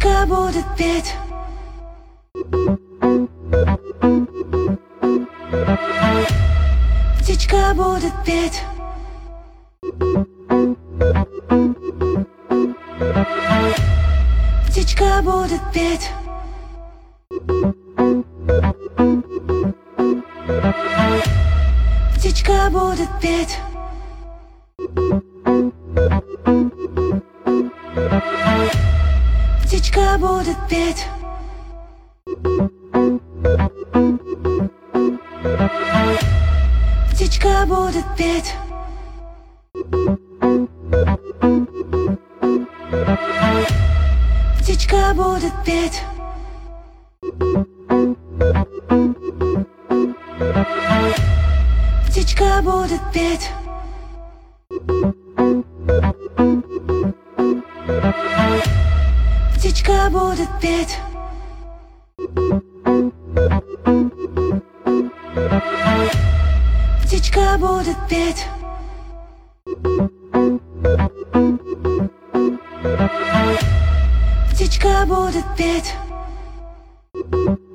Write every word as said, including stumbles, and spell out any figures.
Птичка будет петь. Птичка будет петь. Птичка будет петь. Птичка будет петь. Птичка будет петь. Птичка будет петь. Птичка будет петь. Птичка будет петь. Птичка будет петь. Птичка будет петь. Птичка будет петь.